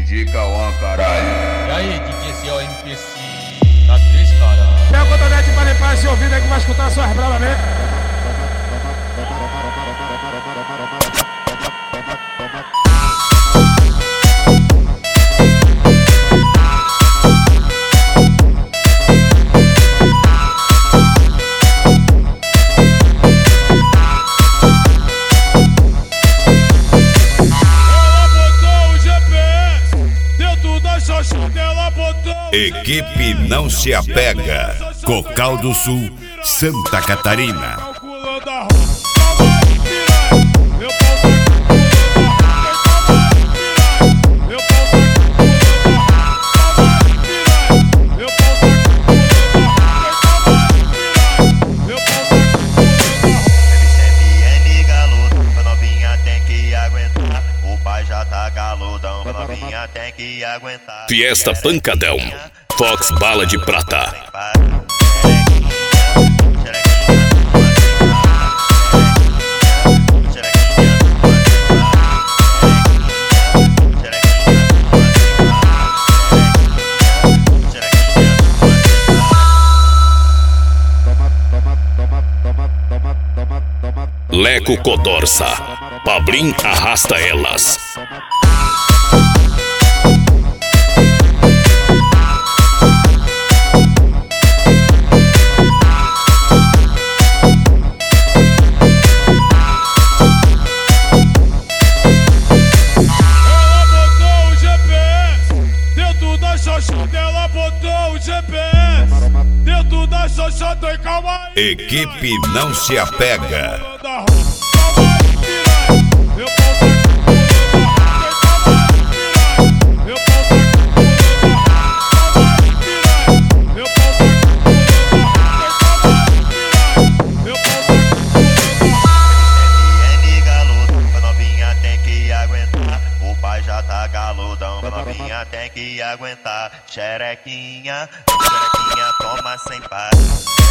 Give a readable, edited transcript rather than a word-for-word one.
DJ Cauã, caralho. E aí, DJ Zé, o MPC, tá triste, cara? Pega o cotonete pra limpar esse ouvido aí que vai escutar suas bravas, né? Equipe Não Se Apega, Cocal do Sul, Santa Catarina. Fiesta Pancadão, Fox Bala de Prata. Leco Codorça, Pablim arrasta elas. Equipe Não Se Apega. Novinha tem que aguentar, xerequinha, xerequinha toma sem par.